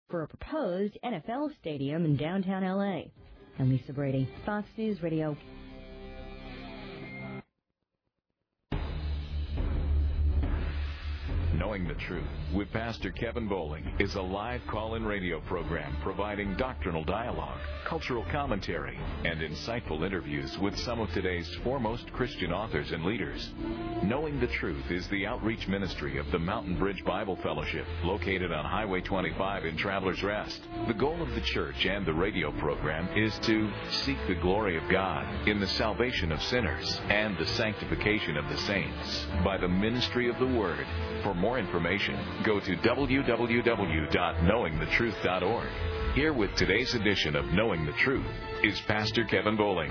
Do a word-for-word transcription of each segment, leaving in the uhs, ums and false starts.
for a proposed N F L stadium in downtown L A. I'm Lisa Brady, Fox News Radio. Knowing the Truth with Pastor Kevin Bowling is a live call-in radio program providing doctrinal dialogue, cultural commentary, and insightful interviews with some of today's foremost Christian authors and leaders. Knowing the Truth is the outreach ministry of the Mountain Bridge Bible Fellowship, located on Highway twenty-five in Travelers Rest. The goal of the church and the radio program is to seek the glory of God in the salvation of sinners and the sanctification of the saints by the ministry of the Word. For more information, go to w w w dot knowing the truth dot org. Here with today's edition of Knowing the Truth is Pastor Kevin Bowling.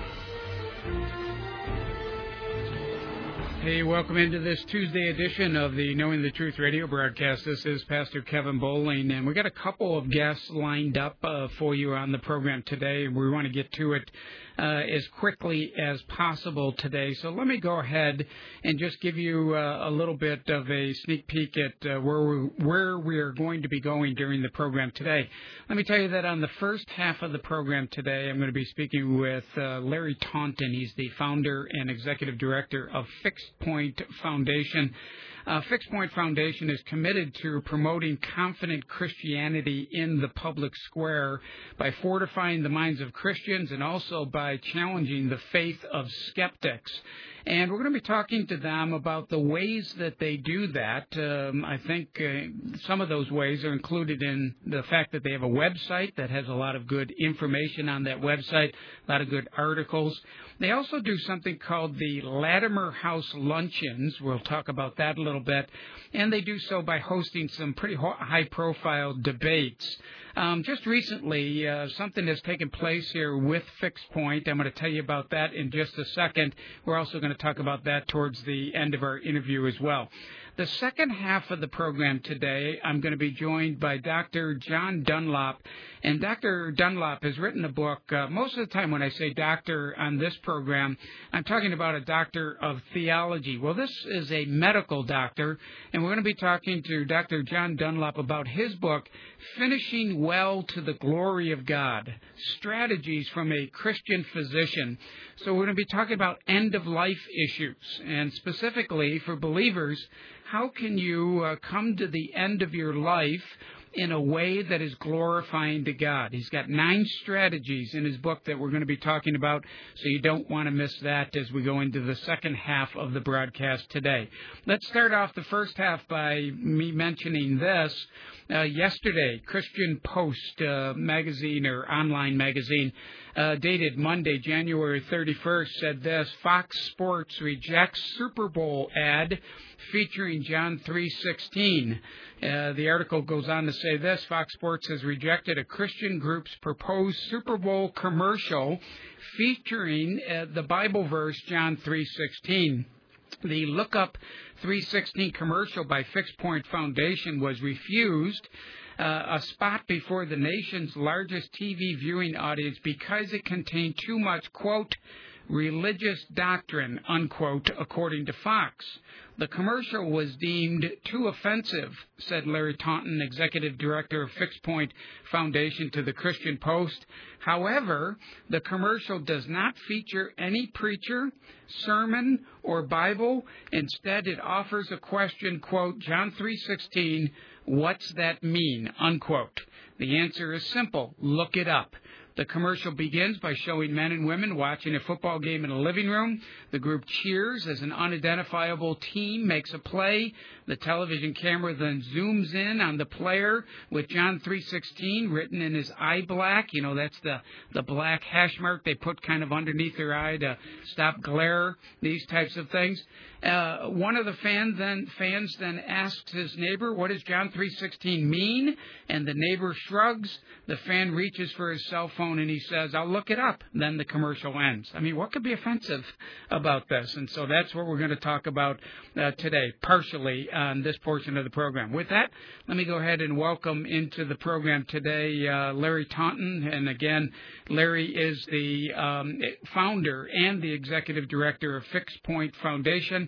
Hey, welcome into this Tuesday edition of the Knowing the Truth radio broadcast. This is Pastor Kevin Bowling, and we got a couple of guests lined up uh, for you on the program today. We want to get to it uh, as quickly as possible today. So let me go ahead and just give you uh, a little bit of a sneak peek at uh, where, we, where we are going to be going during the program today. Let me tell you that on the first half of the program today, I'm going to be speaking with uh, Larry Taunton. He's the founder and executive director of Fixed Point Foundation. Uh, Fixed Point Foundation is committed to promoting confident Christianity in the public square by fortifying the minds of Christians and also by challenging the faith of skeptics. And we're going to be talking to them about the ways that they do that. Um, I think uh, some of those ways are included in the fact that they have a website that has a lot of good information on that website, a lot of good articles. They also do something called the Latimer House Luncheons. We'll talk about that a little bit. And they do so by hosting some pretty high-profile debates. Um, just recently, uh, something has taken place here with Fixed Point. I'm going to tell you about that in just a second. We're also going to talk about that towards the end of our interview as well. The second half of the program today, I'm going to be joined by Doctor John Dunlop. And Doctor Dunlop has written a book. Uh, most of the time when I say doctor on this program, I'm talking about a doctor of theology. Well, this is a medical doctor, and we're going to be talking to Doctor John Dunlop about his book, Finishing Well to the Glory of God, Strategies from a Christian Physician. So we're going to be talking about end-of-life issues, and specifically for believers, how can you uh, come to the end of your life in a way that is glorifying to God? He's got nine strategies in his book that we're going to be talking about, so you don't want to miss that as we go into the second half of the broadcast today. Let's start off the first half by me mentioning this. Uh, yesterday, Christian Post uh, magazine or online magazine, uh, dated Monday, January thirty-first, said this: Fox Sports rejects Super Bowl ad featuring John three sixteen. Uh, the article goes on to say this: Fox Sports has rejected a Christian group's proposed Super Bowl commercial featuring uh, the Bible verse John three sixteen. The Look Up three sixteen commercial by Fixed Point Foundation was refused uh, a spot before the nation's largest T V viewing audience because it contained too much, quote, religious doctrine, unquote, according to Fox. The commercial was deemed too offensive, said Larry Taunton, executive director of Fixed Point Foundation, to the Christian Post. However, the commercial does not feature any preacher, sermon, or Bible. Instead, it offers a question, quote, John three sixteen, what's that mean, unquote. The answer is simple. Look it up. The commercial begins by showing men and women watching a football game in a living room. The group cheers as an unidentifiable team makes a play. The television camera then zooms in on the player with John three sixteen written in his eye black. You know, that's the, the black hash mark they put kind of underneath their eye to stop glare, these types of things. Uh, one of the fan then, fans then asks his neighbor, what does John three sixteen mean? And the neighbor shrugs. The fan reaches for his cell phone and he says, I'll look it up. Then the commercial ends. I mean, what could be offensive about this? And so that's what we're going to talk about uh, today, partially on this portion of the program. With that, let me go ahead and welcome into the program today uh, Larry Taunton. And again, Larry is the um, founder and the executive director of Fixed Point Foundation.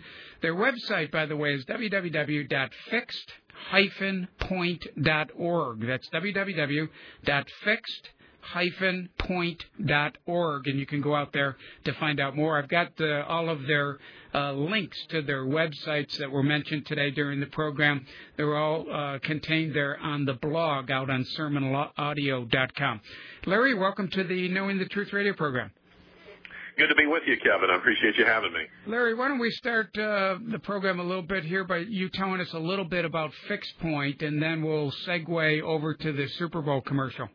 Their website, by the way, is w w w dot fixed dash point dot org. That's w w w dot fixed dash point dot org, and you can go out there to find out more. I've got uh, all of their uh, links to their websites that were mentioned today during the program. They're all uh, contained there on the blog out on sermon audio dot com. Larry, welcome to the Knowing the Truth radio program. Good to be with you, Kevin. I appreciate you having me. Larry, why don't we start uh, the program a little bit here by you telling us a little bit about Fixed Point, and then we'll segue over to the Super Bowl commercial.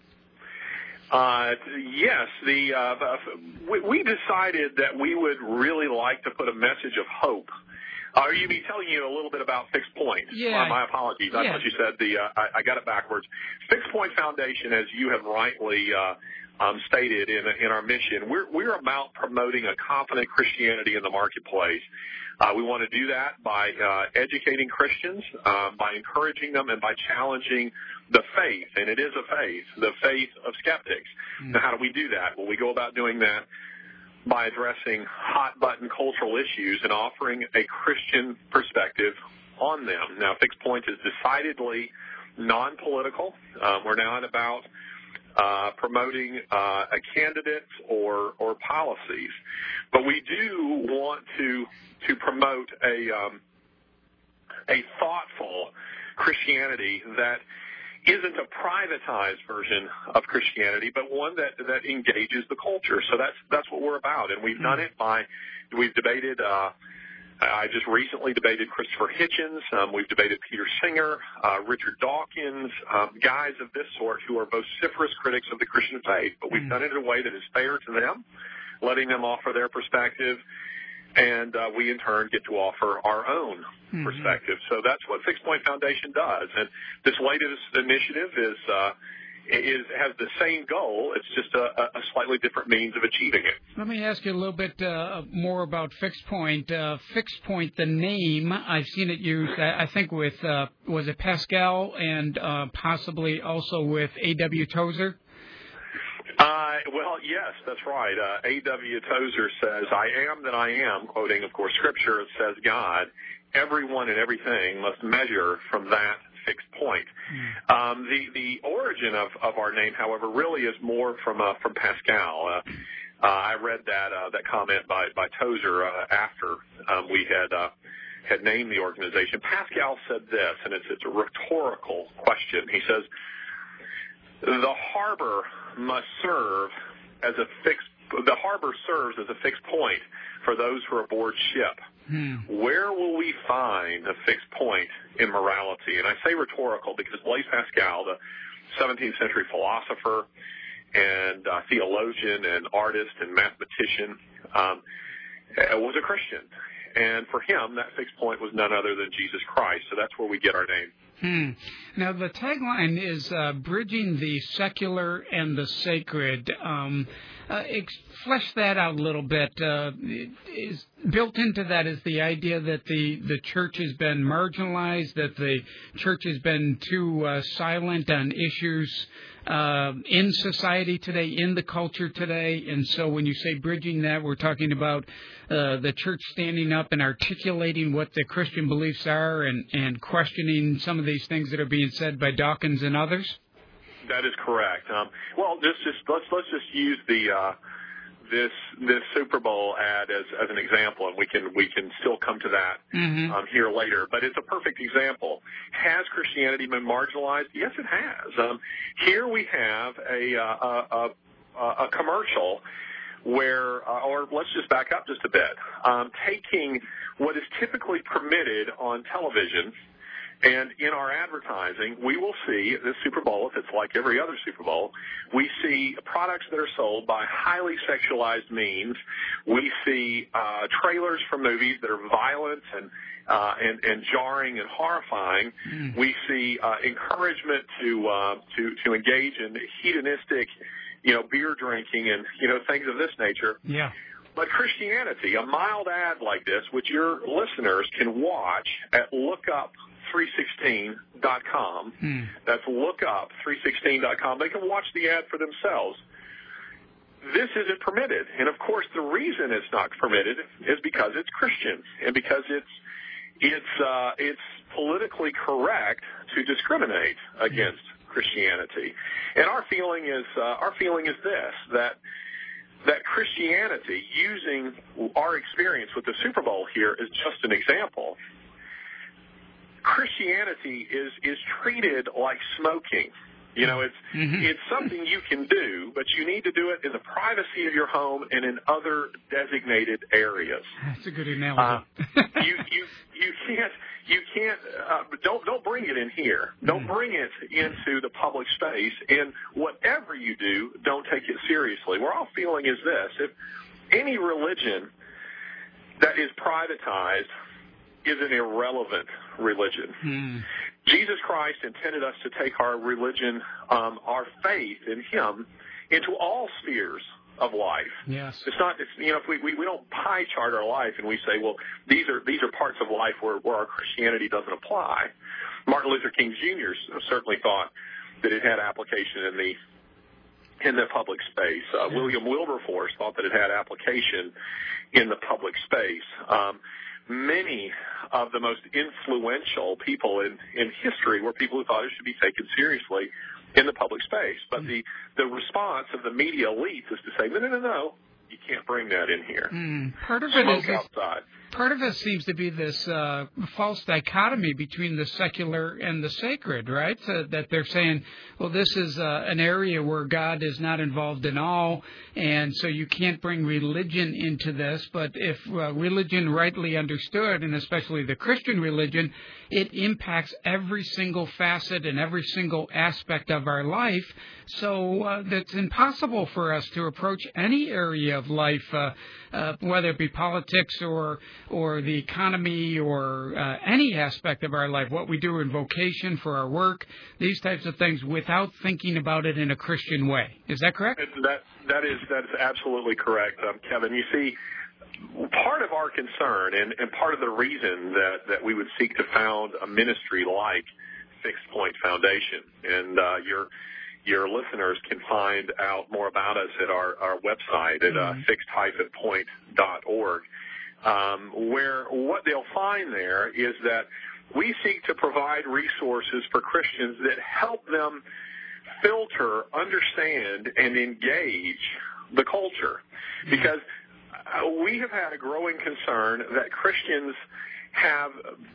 Uh, yes, the uh, we, we decided that we would really like to put a message of hope. Uh, are you me telling you a little bit about Fixed Point? Yeah. Uh, my apologies. I yeah. thought you said the. Uh, I, I got it backwards. Fixed Point Foundation, as you have rightly uh, um, stated in in our mission, we're we're about promoting a confident Christianity in the marketplace. Uh, we want to do that by uh, educating Christians, uh, by encouraging them, and by challenging the faith, and it is a faith, the faith of skeptics. Mm. Now, how do we do that? Well, we go about doing that by addressing hot-button cultural issues and offering a Christian perspective on them. Now, Fixed Point is decidedly non-political. Um, we're not about uh, promoting uh, a candidate or, or policies, but we do want to to promote a um, a thoughtful Christianity that isn't a privatized version of Christianity, but one that, that engages the culture. So that's that's what we're about, and we've done it by we've debated. Uh, I just recently debated Christopher Hitchens. Um, we've debated Peter Singer, uh, Richard Dawkins, um, guys of this sort who are vociferous critics of the Christian faith. But we've done it in a way that is fair to them, letting them offer their perspective. And uh, we, in turn, get to offer our own mm-hmm. perspective. So that's what Fixed Point Foundation does. And this latest initiative is uh, is has the same goal. It's just a, a slightly different means of achieving it. Let me ask you a little bit uh, more about Fixed Point. Uh, Fixed Point, the name, I've seen it used, I think, with, uh, was it Pascal and uh, possibly also with A W Tozer? Uh, well, yes, that's right. Uh, A W Tozer says, I am that I am, quoting, of course, Scripture. It says God. Everyone and everything must measure from that fixed point. Mm. Um, the, the origin of, of our name, however, really is more from uh, from Pascal. Uh, uh, I read that uh, that comment by, by Tozer uh, after um, we had uh, had named the organization. Pascal said this, and it's, it's a rhetorical question. He says, the harbor must serve as a fixed, the harbor serves as a fixed point for those who are aboard ship. Hmm. Where will we find a fixed point in morality? And I say rhetorical because Blaise Pascal, the seventeenth century philosopher and uh, theologian and artist and mathematician, um, was a Christian. And for him, that fixed point was none other than Jesus Christ. So that's where we get our name. Hmm. Now, the tagline is uh, bridging the secular and the sacred. Um, uh, ex- flesh that out a little bit. Uh, is built into that is the idea that the, the church has been marginalized, that the church has been too uh, silent on issues uh, in society today, in the culture today. And so when you say bridging that, we're talking about uh, the church standing up and articulating what the Christian beliefs are and, and questioning some of these things that are being said by Dawkins and others? That is correct. Um, well, just, just let's let's just use the uh, this this Super Bowl ad as, as an example, and we can we can still come to that mm-hmm. um, here later. But it's a perfect example. Has Christianity been marginalized? Yes, it has. Um, here we have a uh, a, a, a commercial where, uh, or let's just back up just a bit, um, taking what is typically permitted on television. And in our advertising, we will see this Super Bowl, if it's like every other Super Bowl, we see products that are sold by highly sexualized means. We see uh, trailers for movies that are violent and uh, and, and jarring and horrifying. Mm. We see uh, encouragement to uh, to to engage in hedonistic, you know, beer drinking and you know things of this nature. Yeah. But Christianity, a mild ad like this, which your listeners can watch at lookup three sixteen dot com. Hmm. That's lookup three sixteen dot com. They can watch the ad for themselves. this isn't permitted. And, of course, the reason it's not permitted is because it's Christian and because it's it's uh, it's politically correct to discriminate against Christianity. And our feeling is uh, our feeling is this, that that Christianity, using our experience with the Super Bowl here is just an example. Christianity is is treated like smoking. You know, it's mm-hmm. it's something you can do, but you need to do it in the privacy of your home and in other designated areas. That's a good analogy. uh, you you you can't you can't uh, don't don't bring it in here. Don't mm. bring it into the public space. And whatever you do, don't take it seriously. We're all feeling is this: if any religion that is privatized is an irrelevant religion. Mm. Jesus Christ intended us to take our religion, um, our faith in Him, into all spheres of life. Yes. It's not, it's, you know, if we, we, we don't pie chart our life and we say, well, these are these are parts of life where, where our Christianity doesn't apply. Martin Luther King Junior certainly thought that it had application in the in the public space. Uh, yeah. William Wilberforce thought that it had application in the public space. Um, Many of the most influential people in, in history were people who thought it should be taken seriously in the public space. But the, the response of the media elites is to say, no, no, no, no, you can't bring that in here. Mm, part of it Smoke is outside. Part of it seems to be this uh, false dichotomy between the secular and the sacred, right? Uh, that they're saying, well, this is uh, an area where God is not involved in all, and so you can't bring religion into this. But if uh, religion rightly understood, and especially the Christian religion, it impacts every single facet and every single aspect of our life. So uh, that's impossible for us to approach any area of life, uh, uh, whether it be politics or or the economy or uh, any aspect of our life, what we do in vocation for our work, these types of things, without thinking about it in a Christian way. Is that correct? That that is that is absolutely correct, um, Kevin. You see, part of our concern and, and part of the reason that, that we would seek to found a ministry like Fixed Point Foundation, and uh, your your listeners can find out more about us at our, our website at uh, fixed point dot org. Um, where what they'll find there is that we seek to provide resources for Christians that help them filter, understand, and engage the culture. Because we have had a growing concern that Christians have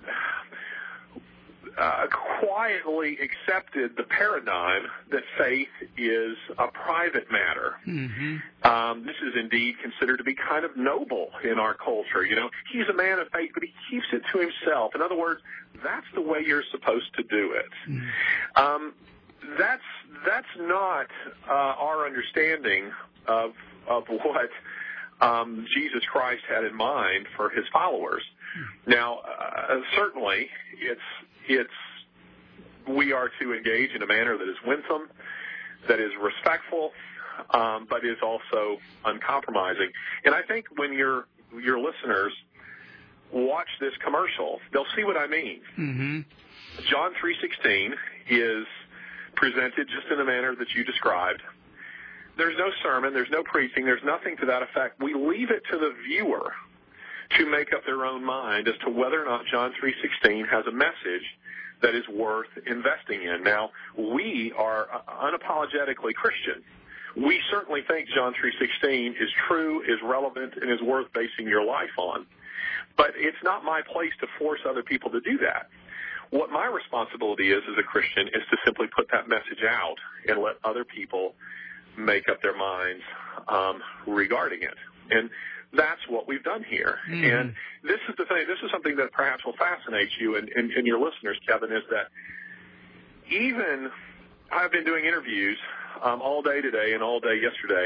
uh, quietly accepted the paradigm that faith is a private matter. Mm-hmm. Um, this is indeed considered to be kind of noble in our culture. You know, he's a man of faith, but he keeps it to himself. In other words, that's the way you're supposed to do it. Mm-hmm. Um, that's that's not uh, our understanding of of what um, Jesus Christ had in mind for his followers. Mm-hmm. Now, uh, certainly, it's it's we are to engage in a manner that is winsome, that is respectful, um, but is also uncompromising. And I think when your your listeners watch this commercial, they'll see what I mean. Mm-hmm. John three sixteen is presented just in the manner that you described. There's no sermon, there's no preaching, there's nothing to that effect. We leave it to the viewer to make up their own mind as to whether or not John three sixteen has a message that is worth investing in. Now, we are unapologetically Christian. We certainly think John three sixteen is true, is relevant, and is worth basing your life on. But it's not my place to force other people to do that. What my responsibility is as a Christian is to simply put that message out and let other people make up their minds um, regarding it. And that's what we've done here. Mm-hmm. And this is the thing, this is something that perhaps will fascinate you and, and, and your listeners, Kevin, is that even I've been doing interviews um, all day today and all day yesterday,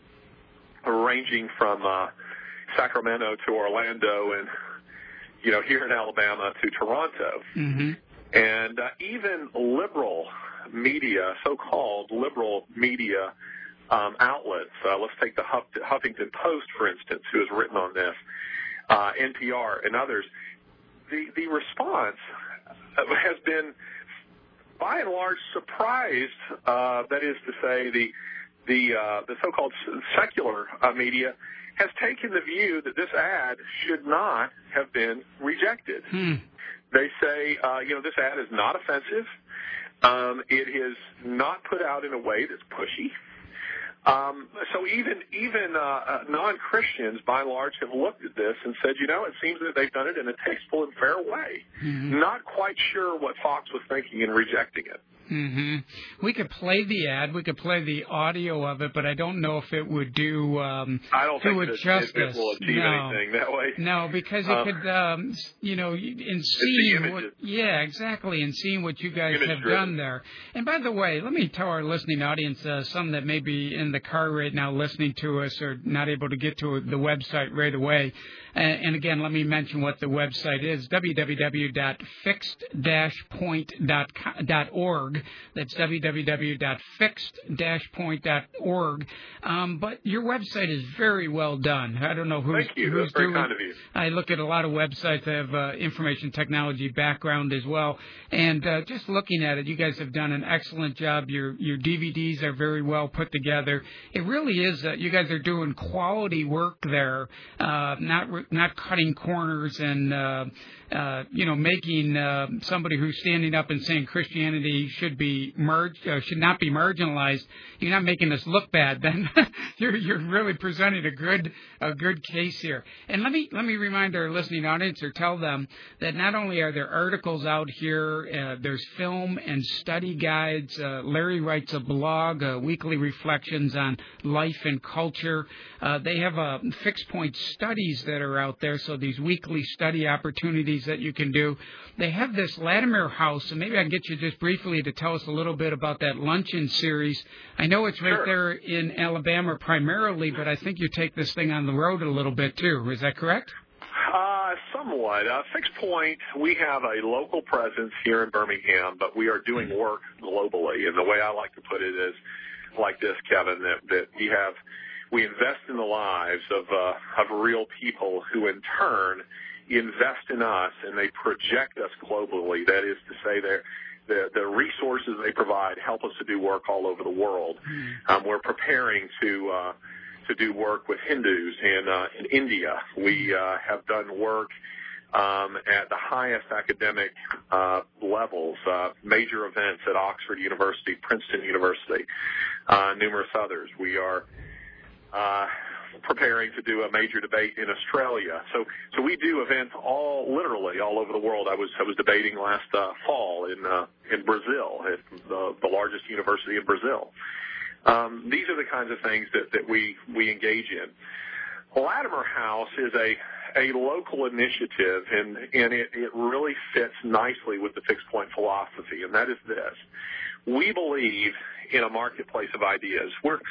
ranging from uh, Sacramento to Orlando and, you know, here in Alabama to Toronto. Mm-hmm. And uh, even liberal media, so-called liberal media um, outlets, uh, let's take the Huff- Huffington Post, for instance, who has written on this, uh, N P R and others, the, the response has been, by and large, surprised, uh, that is to say, the the uh, the so-called secular uh, media has taken the view that this ad should not have been rejected. Hmm. They say, uh, you know, this ad is not offensive. Um, it is not put out in a way that's pushy. Um, so even even uh, uh, non-Christians, by and large, have looked at this and said, you know, it seems that they've done it in a tasteful and fair way. Mm-hmm. Not quite sure what Fox was thinking in rejecting it. Mm-hmm. We could play the ad. We could play the audio of it, but I don't know if it would do um, I don't do think it it, justice. It, it will achieve no. anything that way. No, because it um, could, um, you know, in seeing what, yeah, exactly, and seeing what you guys Image have driven. done there. And by the way, let me tell our listening audience, uh, some that may be in the car right now listening to us or not able to get to the website right away. And, and again, let me mention what the website is: w w w dot fixed dash point dot org. That's w w w dot fixed dash point dot org. Um, but your website is very well done. I don't know who's, Thank you. who's That's very doing. kind of you. I look at a lot of websites that have uh, information technology background as well, and uh, just looking at it, you guys have done an excellent job. Your your D V Ds are very well put together. It really is. Uh, you guys are doing quality work there, uh, not not cutting corners and uh, uh, you know making uh, somebody who's standing up and saying Christianity should be merged, uh, should not be marginalized. You're not making us look bad. Then you're you're really presenting a good a good case here. And let me let me remind our listening audience, or tell them that not only are there articles out here, uh, there's film and study guides. Uh, Larry writes a blog, uh, weekly reflections on life and culture. Uh, they have uh, fixed point studies that are out there, so these weekly study opportunities that you can do. They have this Latimer House, and maybe I can get you just briefly to tell us a little bit about that luncheon series. I know it's right Sure. there in Alabama primarily, but I think you take this thing on the road a little bit too. Is that correct? Uh, somewhat. Uh, Fixed Point, we have a local presence here in Birmingham, but we are doing work globally. And the way I like to put it is like this, Kevin, that, that we have, we invest in the lives of, uh, of real people who in turn invest in us, and they project us globally. That is to say, they're The, the resources they provide help us to do work all over the world. Um, we're preparing to uh, to do work with Hindus in uh, in India. We uh, have done work um, at the highest academic uh, levels, uh, major events at Oxford University, Princeton University, uh, numerous others. We are uh, preparing to do a major debate in Australia. So, so we do events all, literally all over the world. I was, I was debating last uh, fall in uh, in Brazil, at the, the largest university in Brazil. Um, these are the kinds of things that, that we, we engage in. Latimer House is a a local initiative, and, and it, it really fits nicely with the fixed point philosophy, and that is this. We believe in a marketplace of ideas. We're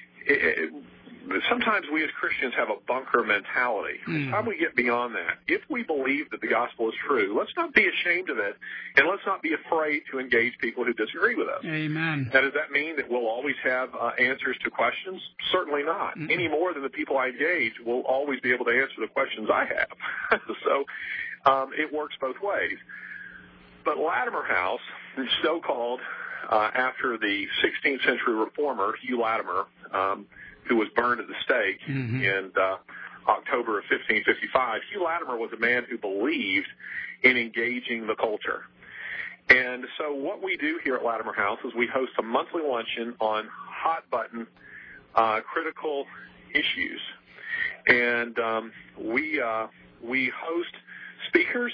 it, it, Sometimes we as Christians have a bunker mentality. Mm. How do we get beyond that? If we believe that the gospel is true, let's not be ashamed of it, and let's not be afraid to engage people who disagree with us. Amen. Now, does that mean that we'll always have uh, answers to questions? Certainly not. Mm. Any more than the people I engage will always be able to answer the questions I have. so um, it works both ways. But Latimer House, so-called uh, after the sixteenth century reformer, Hugh Latimer, um, who was burned at the stake mm-hmm. in uh, October of fifteen fifty-five. Hugh Latimer was a man who believed in engaging the culture. And so what we do here at Latimer House is we host a monthly luncheon on hot-button uh, critical issues. And um, we uh, we host speakers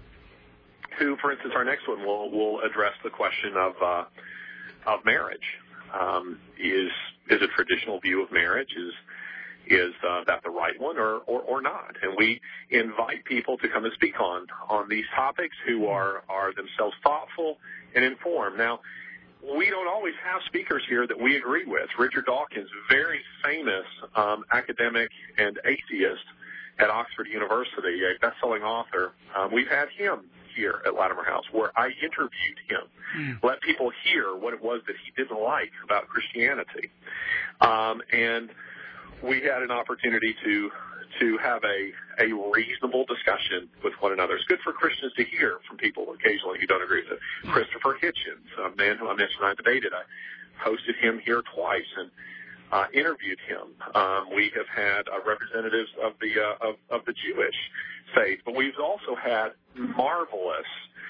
who, for instance, our next one will, will address the question of, uh, of marriage. Um, is is a traditional view of marriage, is is uh, that the right one or, or, or not? And we invite people to come and speak on on these topics who are, are themselves thoughtful and informed. Now, we don't always have speakers here that we agree with. Richard Dawkins, very famous um, academic and atheist at Oxford University, a best-selling author, um, we've had him here at Latimer House, where I interviewed him, mm. let people hear what it was that he didn't like about Christianity. Um, and we had an opportunity to to have a, a reasonable discussion with one another. It's good for Christians to hear from people occasionally who don't agree with it. Christopher Hitchens, a man who I mentioned I debated, I hosted him here twice, and uh, interviewed him. Um, we have had uh, representatives of the uh, of, of the Jewish faith, but we've also had marvelous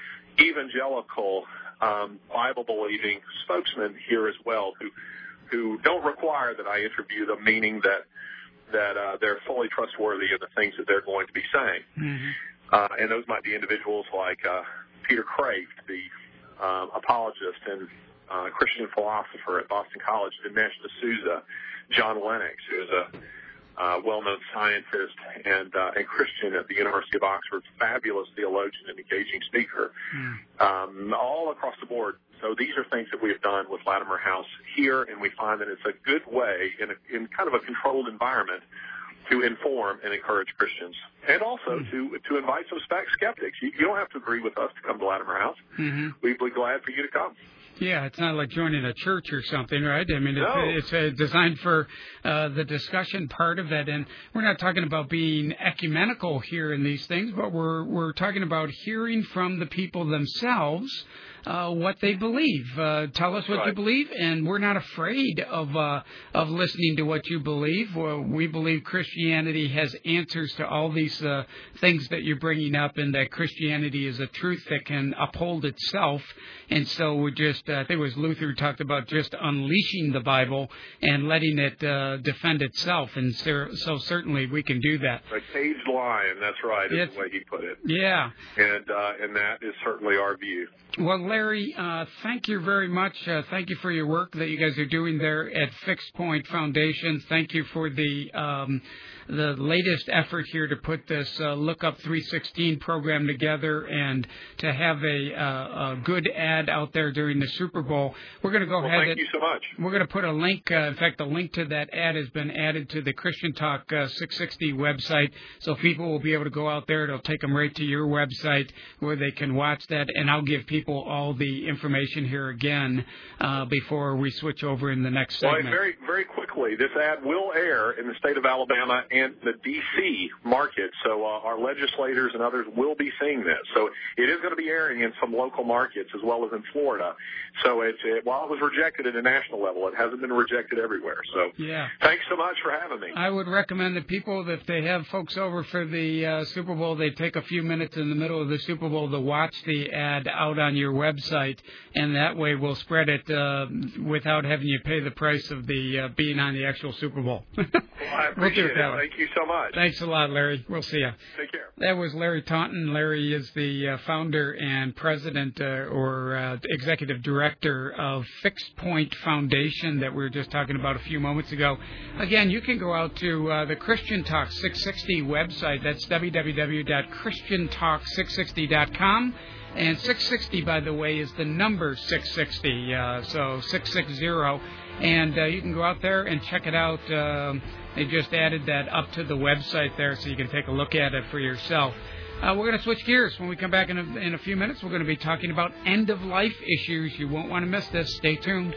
evangelical um, Bible-believing spokesmen here as well, who who don't require that I interview them, meaning that that uh, they're fully trustworthy of the things that they're going to be saying. Mm-hmm. Uh, and those might be individuals like uh, Peter Kraft, the um, apologist and uh, Christian philosopher at Boston College, Dinesh D'Souza, John Lennox, who is a uh, well-known scientist and, uh, and Christian at the University of Oxford, fabulous theologian and engaging speaker, mm. um, all across the board. So these are things that we have done with Latimer House here, and we find that it's a good way in, a, in kind of a controlled environment to inform and encourage Christians, and also mm. to to invite some skeptics. You, you don't have to agree with us to come to Latimer House. Mm-hmm. We'd be glad for you to come. Yeah, it's not like joining a church or something, right? I mean, no. it's, it's uh, designed for uh, the discussion part of it, and we're not talking about being ecumenical here in these things, but we're we're talking about hearing from the people themselves uh, what they believe. Uh, tell us what right. you believe, and we're not afraid of uh, of listening to what you believe. Well, we believe Christianity has answers to all these uh, things that you're bringing up, and that Christianity is a truth that can uphold itself. And so we're just, uh, I think it was Luther who talked about just unleashing the Bible and letting it uh, defend itself. And so, so certainly we can do that. A caged lion, that's right, is it's, the way he put it. Yeah. And uh, and that is certainly our view. Well, Larry, uh, thank you very much. Uh, thank you for your work that you guys are doing there at Fixed Point Foundation. Thank you for the um, the latest effort here to put this uh, Look Up three sixteen program together and to have a, uh, a good ad out there during the Super Bowl. We're going to go well, ahead. Thank and, you so much. We're going to put a link. Uh, in fact, the link to that ad has been added to the Christian Talk uh, six sixty website, so people will be able to go out there. It'll take them right to your website where they can watch that, and I'll give people all the information here again uh, before we switch over in the next segment. Well, very, very quickly, this ad will air in the state of Alabama and the D C market, so uh, our legislators and others will be seeing this. So it is going to be airing in some local markets as well as in Florida. So it's, it, while it was rejected at a national level, it hasn't been rejected everywhere. So yeah. Thanks so much for having me. I would recommend that people, if they have folks over for the uh, Super Bowl, they take a few minutes in the middle of the Super Bowl to watch the ad out on your website, and that way we'll spread it uh, without having you pay the price of the uh, being on the actual Super Bowl. Well, I appreciate we'll it. Thank you so much. Thanks a lot, Larry. We'll see you. Take care. That was Larry Taunton. Larry is the uh, founder and president uh, or uh, executive director of Fixed Point Foundation that we were just talking about a few moments ago. Again, you can go out to uh, the Christian Talk six sixty website. That's w w w dot christian talk six sixty dot com. And six sixty, by the way, is the number six sixty, uh, so six sixty. And uh, you can go out there and check it out. Um, they just added that up to the website there so you can take a look at it for yourself. Uh, we're going to switch gears. When we come back in a, in a few minutes, we're going to be talking about end-of-life issues. You won't want to miss this. Stay tuned.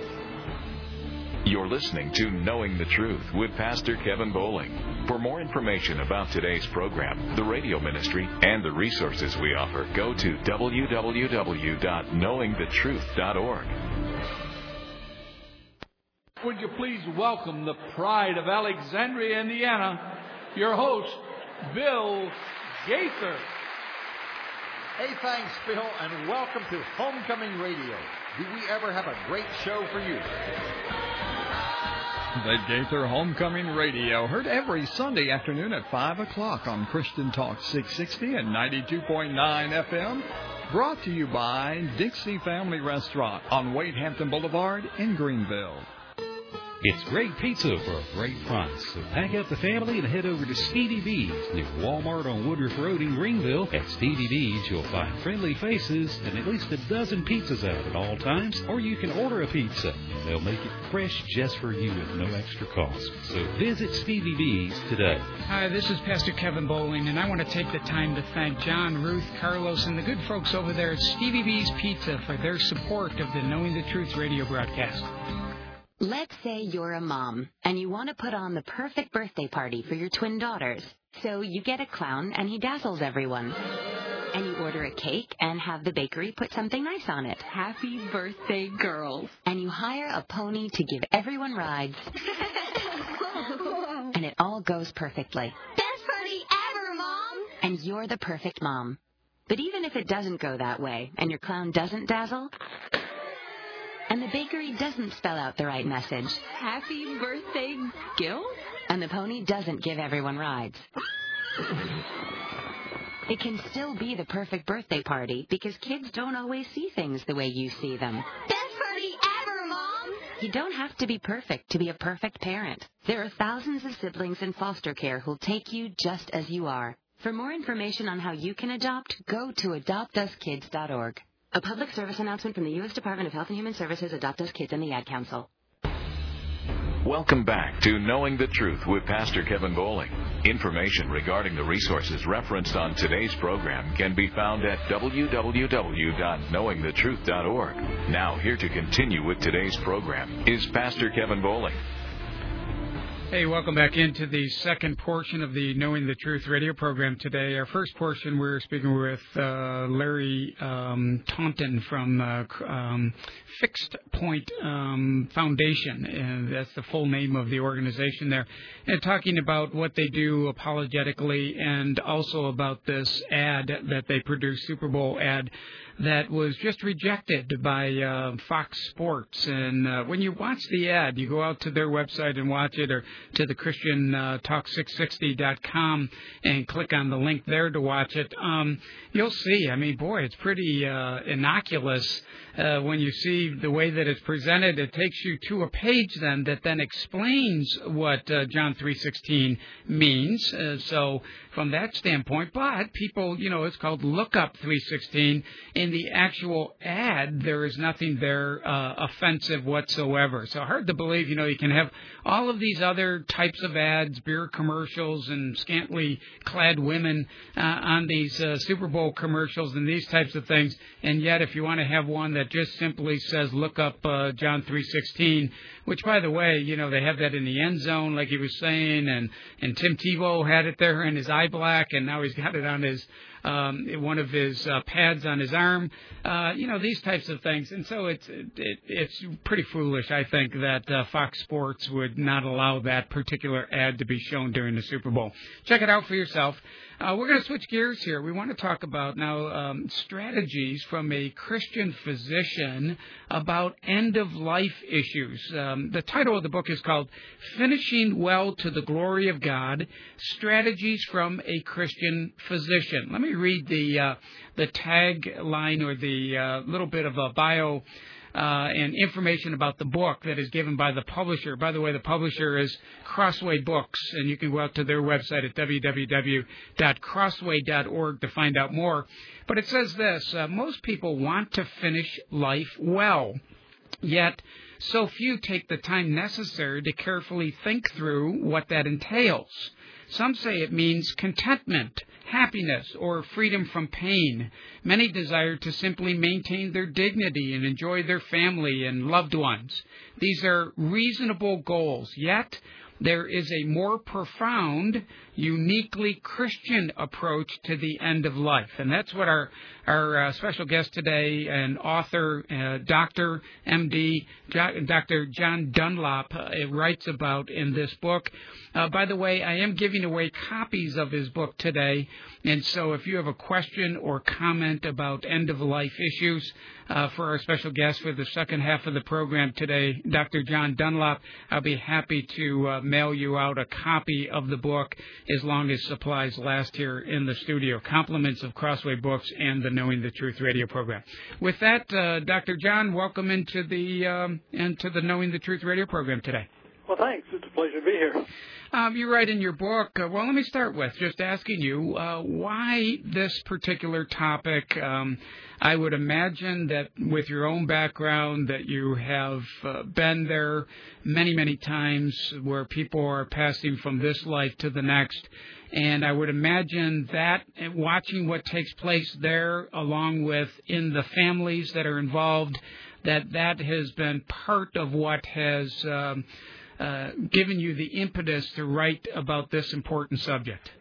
You're listening to Knowing the Truth with Pastor Kevin Bowling. For more information about today's program, the radio ministry, and the resources we offer, go to w w w dot knowing the truth dot org. Would you please welcome the pride of Alexandria, Indiana, your host, Bill Gaither. Hey, thanks, Phil, and welcome to Homecoming Radio. Do we ever have a great show for you? The Gaither Homecoming Radio, heard every Sunday afternoon at five o'clock on Christian Talk six sixty and ninety-two point nine F M. Brought to you by Dixie Family Restaurant on Wade Hampton Boulevard in Greenville. It's great pizza for a great price. So pack up the family and head over to Stevie B's near Walmart on Woodruff Road in Greenville. At Stevie B's, you'll find friendly faces and at least a dozen pizzas out at all times. Or you can order a pizza. They'll make it fresh just for you with no extra cost. So visit Stevie B's today. Hi, this is Pastor Kevin Bowling, and I want to take the time to thank John, Ruth, Carlos, and the good folks over there at Stevie B's Pizza for their support of the Knowing the Truth radio broadcast. Let's say you're a mom, and you want to put on the perfect birthday party for your twin daughters. So you get a clown, and he dazzles everyone. And you order a cake and have the bakery put something nice on it. Happy birthday, girls. And you hire a pony to give everyone rides. And it all goes perfectly. Best party ever, Mom! And you're the perfect mom. But even if it doesn't go that way, and your clown doesn't dazzle, and the bakery doesn't spell out the right message, Happy birthday, Gil? And the pony doesn't give everyone rides, it can still be the perfect birthday party because kids don't always see things the way you see them. Best party ever, Mom! You don't have to be perfect to be a perfect parent. There are thousands of siblings in foster care who'll take you just as you are. For more information on how you can adopt, go to adopt us kids dot org. A public service announcement from the U S Department of Health and Human Services, Adopt Us Kids, and the Ad Council. Welcome back to Knowing the Truth with Pastor Kevin Bowling. Information regarding the resources referenced on today's program can be found at w w w dot knowing the truth dot org. Now, here to continue with today's program is Pastor Kevin Bowling. Hey, welcome back into the second portion of the Knowing the Truth radio program today. Our first portion, we're speaking with uh, Larry um, Taunton from uh, um, Fixed Point um, Foundation, and that's the full name of the organization there, and talking about what they do apologetically and also about this ad that they produced, Super Bowl ad, that was just rejected by uh, Fox Sports. And uh, when you watch the ad, you go out to their website and watch it, or to the Christian Talk six sixty dot com and click on the link there to watch it. Um, you'll see, I mean, boy, it's pretty uh, innocuous uh, when you see the way that it's presented. It takes you to a page then that then explains what uh, John three sixteen means. Uh, so from that standpoint, but people, you know, it's called Lookup three sixteen. In the actual ad, there is nothing there uh, offensive whatsoever. So hard to believe, you know, you can have all of these other types of ads, beer commercials and scantily clad women uh, on these uh, Super Bowl commercials and these types of things. And yet, if you want to have one that just simply says, look up uh, John three sixteen, which, by the way, you know, they have that in the end zone, like he was saying, and, and Tim Tebow had it there in his eye black, and now he's got it on his Um, one of his uh, pads on his arm, uh, you know, these types of things. And so it's it, it's pretty foolish, I think, that uh, Fox Sports would not allow that particular ad to be shown during the Super Bowl. Check it out for yourself. Uh, we're going to switch gears here. We want to talk about now um, strategies from a Christian physician about end-of-life issues. Um, the title of the book is called Finishing Well to the Glory of God, Strategies from a Christian Physician. Let me read the uh, the tagline or the uh, little bit of a bio Uh, and information about the book that is given by the publisher. By the way, the publisher is Crossway Books, and you can go out to their website at w w w dot crossway dot org to find out more. But it says this, uh, most people want to finish life well, yet so few take the time necessary to carefully think through what that entails. Some say it means contentment, happiness, or freedom from pain. Many desire to simply maintain their dignity and enjoy their family and loved ones. These are reasonable goals, yet there is a more profound, uniquely Christian approach to the end of life. And that's what our our uh, special guest today, and author, uh, Doctor M D, Doctor John Dunlop, uh, writes about in this book. Uh, by the way, I am giving away copies of his book today, and so if you have a question or comment about end-of-life issues uh, for our special guest for the second half of the program today, Doctor John Dunlop, I'll be happy to uh, mail you out a copy of the book as long as supplies last here in the studio. Compliments of Crossway Books and the Knowing the Truth radio program. With that, uh, Doctor John, welcome into the um, into the Knowing the Truth radio program today. Well, thanks. It's a pleasure to be here. Um, you write in your book, uh, well, let me start with just asking you uh, why this particular topic. Um, I would imagine that with your own background that you have uh, been there many, many times where people are passing from this life to the next. And I would imagine that watching what takes place there along with in the families that are involved, that that has been part of what has um, Uh, given you the impetus to write about this important subject?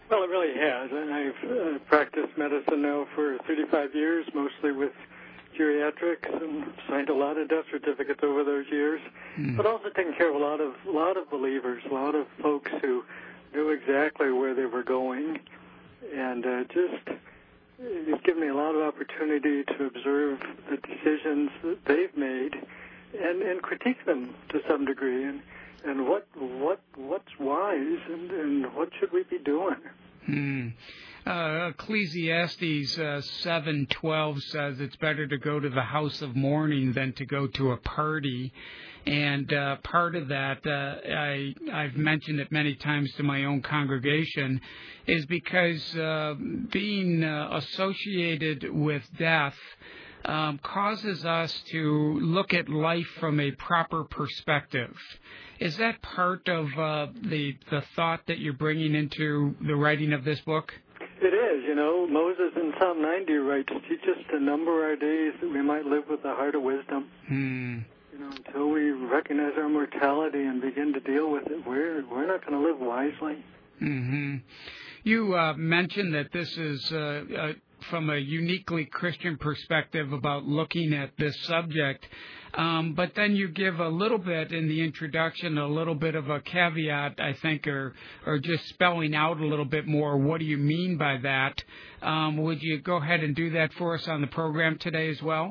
Well, it really has. And I've uh, practiced medicine now for thirty-five years, mostly with geriatrics, and signed a lot of death certificates over those years, mm. but also taking care of a lot of a lot of believers, a lot of folks who knew exactly where they were going, and uh, just it's given me a lot of opportunity to observe the decisions that they've made and, and critique them to some degree, and and what what what's wise and, and what should we be doing. Hmm. Uh, Ecclesiastes uh, seven twelve says it's better to go to the house of mourning than to go to a party. And uh, part of that, uh, I, I've mentioned it many times to my own congregation, is because uh, being uh, associated with death um, causes us to look at life from a proper perspective. Is that part of uh, the the thought that you're bringing into the writing of this book? It is. You know, Moses in Psalm ninety writes, teach us to number our days that we might live with the heart of wisdom. Hmm. You know, until we recognize our mortality and begin to deal with it, we're, we're not going to live wisely. Mm-hmm. You uh, mentioned that this is uh, uh, from a uniquely Christian perspective about looking at this subject. Um, but then you give a little bit in the introduction, a little bit of a caveat, I think, or or just spelling out a little bit more. What do you mean by that? Um, would you go ahead and do that for us on the program today as well?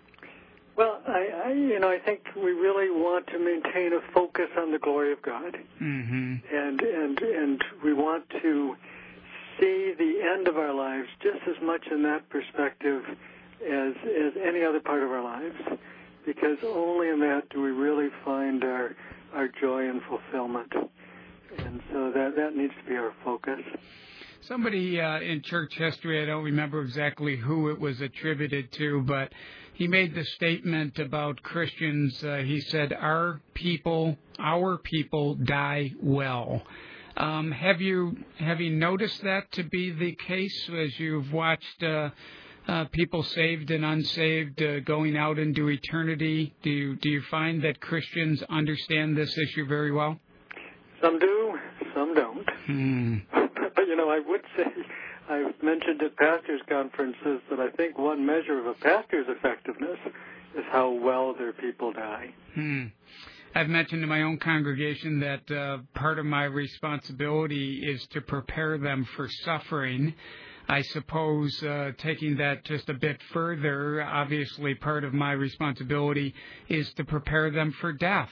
Well, I, I you know, I think we really want to maintain a focus on the glory of God, mm-hmm. and and and we want to see the end of our lives just as much in that perspective as as any other part of our lives. Because only in that do we really find our our joy and fulfillment. And so that, that needs to be our focus. Somebody uh, in church history, I don't remember exactly who it was attributed to, but he made the statement about Christians. Uh, he said, our people, our people die well. Um, have you have you noticed that to be the case as you've watched uh, Uh, people saved and unsaved uh, going out into eternity? Do you, do you find that Christians understand this issue very well? Some do, some don't. Hmm. But, but, you know, I would say, I've mentioned at pastors' conferences that I think one measure of a pastor's effectiveness is how well their people die. Hmm. I've mentioned to my own congregation that uh, part of my responsibility is to prepare them for suffering. I suppose uh, taking that just a bit further, obviously part of my responsibility is to prepare them for death.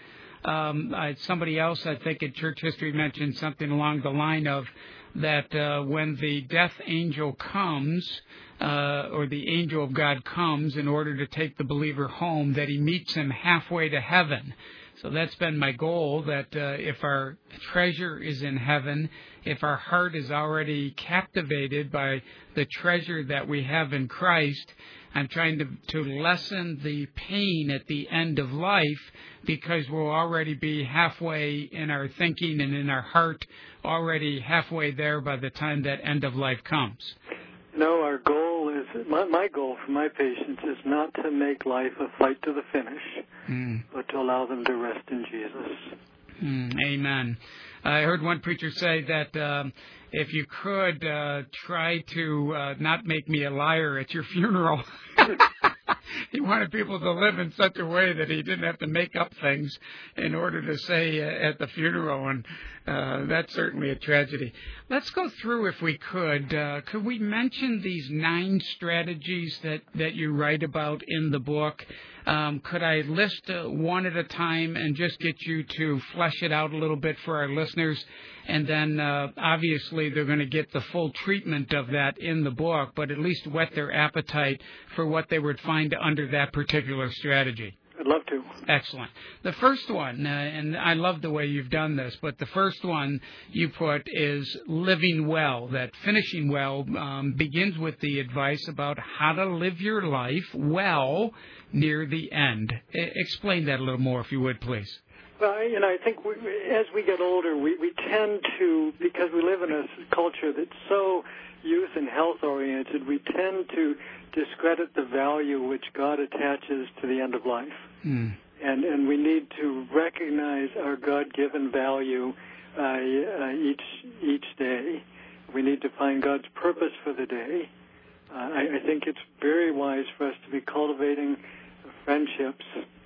Um, I, somebody else, I think, in church history mentioned something along the line of that uh, when the death angel comes, uh, or the angel of God comes in order to take the believer home, that he meets him halfway to heaven. So that's been my goal, that uh, if our treasure is in heaven, if our heart is already captivated by the treasure that we have in Christ, I'm trying to, to lessen the pain at the end of life, because we'll already be halfway in our thinking and in our heart, already halfway there by the time that end of life comes. No, our goal is, my, my goal for my patients is not to make life a fight to the finish, mm. but to allow them to rest in Jesus. Mm, amen. I heard one preacher say that um, if you could uh, try to uh, not make me a liar at your funeral. He wanted people to live in such a way that he didn't have to make up things in order to say uh, at the funeral, and uh, that's certainly a tragedy. Let's go through, if we could. Uh, could we mention these nine strategies that, that you write about in the book? Um, could I list uh, one at a time and just get you to flesh it out a little bit for our listeners? And then, uh, obviously, they're going to get the full treatment of that in the book, but at least whet their appetite for what they would find under that particular strategy. I'd love to. Excellent. The first one, uh, and I love the way you've done this, but the first one you put is living well. That finishing well um, begins with the advice about how to live your life well near the end. I- explain that a little more, if you would, please. Well, you know, I think we, as we get older, we, we tend to, because we live in a culture that's so youth and health oriented, we tend to discredit the value which God attaches to the end of life. Mm. And and we need to recognize our God-given value uh, uh, each each day. we need to find God's purpose for the day. Uh, I, I think it's very wise for us to be cultivating friendships.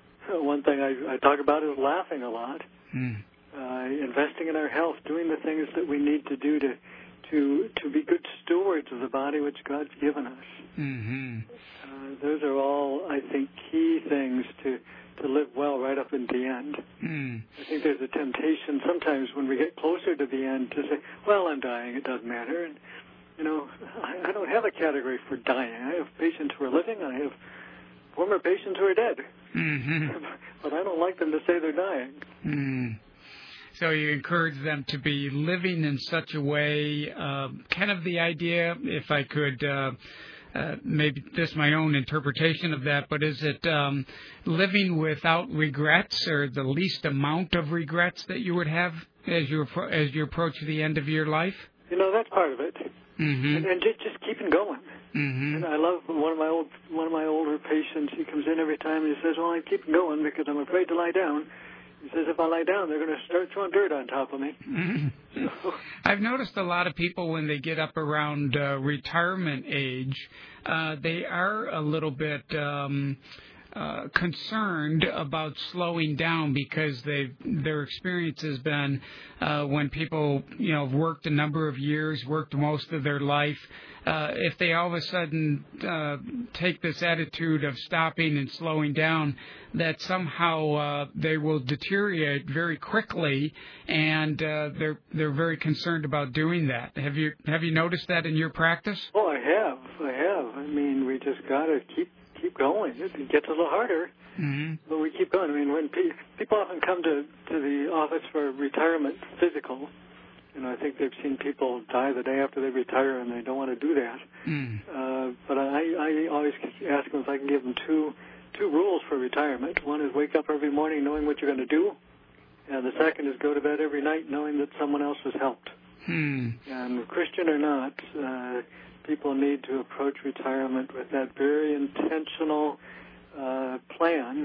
One thing I, I talk about is laughing a lot, mm. uh, investing in our health, doing the things that we need to do to to to be good stewards of the body which God's given us. Mm-hmm. Uh, those are all, I think, key things to, to live well right up in the end. Mm. I think there's a temptation sometimes when we get closer to the end to say, well, I'm dying, it doesn't matter. And, you know, I, I don't have a category for dying. I have patients who are living, I have former patients who are dead. Mm-hmm. But I don't like them to say they're dying. Mm. So you encourage them to be living in such a way, uh, kind of the idea, if I could, uh, uh, maybe this is my own interpretation of that, but is it um, living without regrets or the least amount of regrets that you would have as you, as you approach the end of your life? You know, that's part of it. Mm-hmm. And, and just, just keeping going. Mm-hmm. And I love one of my old one of my older patients. He comes in every time and he says, "Well, I keep going because I'm afraid to lie down." He says, "If I lie down, they're going to start throwing dirt on top of me." Mm-hmm. So. I've noticed a lot of people when they get up around uh, retirement age, uh, they are a little bit um, uh, concerned about slowing down because they their experience has been uh, when people you know worked a number of years, worked most of their life. Uh, if they all of a sudden uh, take this attitude of stopping and slowing down, that somehow uh, they will deteriorate very quickly, and uh, they're they're very concerned about doing that. Have you have you noticed that in your practice? Oh, I have, I have. I mean, we just got to keep keep going. It gets a little harder, mm-hmm. but we keep going. I mean, when pe- people often come to to the office for retirement physical. You know, I think they've seen people die the day after they retire, and they don't want to do that. Mm. Uh, but I, I always ask them if I can give them two two rules for retirement. One is wake up every morning knowing what you're going to do, and the second is go to bed every night knowing that someone else has helped. Hmm. And Christian or not, uh, people need to approach retirement with that very intentional uh, plan